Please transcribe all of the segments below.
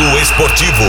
Giro Esportivo.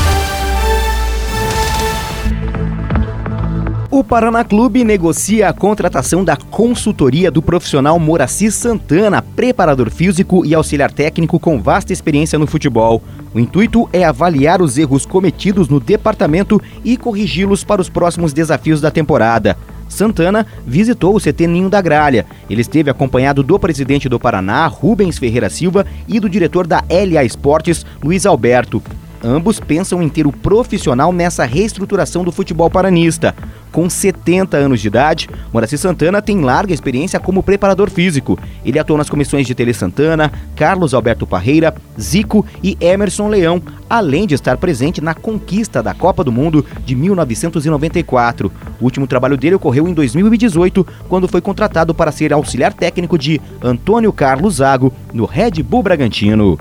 O Paraná Clube negocia a contratação da consultoria do profissional Moraci Santana, preparador físico e auxiliar técnico com vasta experiência no futebol. O intuito é avaliar os erros cometidos no departamento e corrigi-los para os próximos desafios da temporada. Santana visitou o CT Ninho da Gralha. Ele esteve acompanhado do presidente do Paraná, Rubens Ferreira Silva, e do diretor da LA Esportes, Luiz Alberto. Ambos pensam em ter o profissional nessa reestruturação do futebol paranista. Com 70 anos de idade, Moraci Santana tem larga experiência como preparador físico. Ele atuou nas comissões de Tele Santana, Carlos Alberto Parreira, Zico e Emerson Leão, além de estar presente na conquista da Copa do Mundo de 1994. O último trabalho dele ocorreu em 2018, quando foi contratado para ser auxiliar técnico de Antônio Carlos Zago, no Red Bull Bragantino.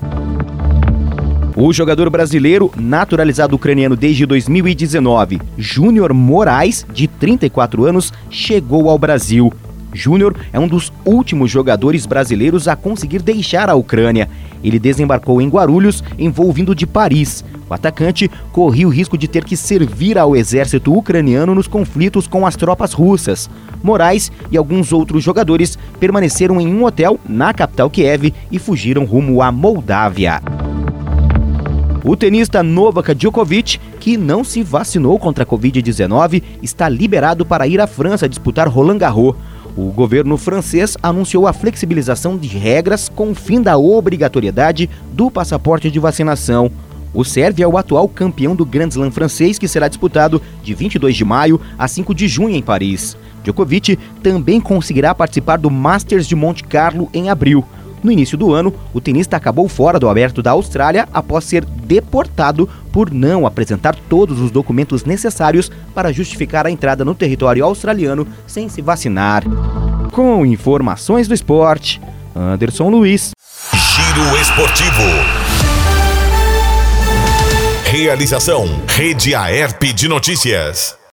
O jogador brasileiro, naturalizado ucraniano desde 2019, Júnior Moraes, de 34 anos, chegou ao Brasil. Júnior é um dos últimos jogadores brasileiros a conseguir deixar a Ucrânia. Ele desembarcou em Guarulhos, em voo vindo de Paris. O atacante corria o risco de ter que servir ao exército ucraniano nos conflitos com as tropas russas. Moraes e alguns outros jogadores permaneceram em um hotel na capital Kiev e fugiram rumo à Moldávia. O tenista Novak Djokovic, que não se vacinou contra a Covid-19, está liberado para ir à França disputar Roland Garros. O governo francês anunciou a flexibilização de regras com o fim da obrigatoriedade do passaporte de vacinação. O sérvio é o atual campeão do Grand Slam francês, que será disputado de 22 de maio a 5 de junho em Paris. Djokovic também conseguirá participar do Masters de Monte Carlo em abril. No início do ano, o tenista acabou fora do Aberto da Austrália após ser deportado por não apresentar todos os documentos necessários para justificar a entrada no território australiano sem se vacinar. Com informações do esporte, Anderson Luiz. Giro Esportivo. Realização: Rede Aerp de Notícias.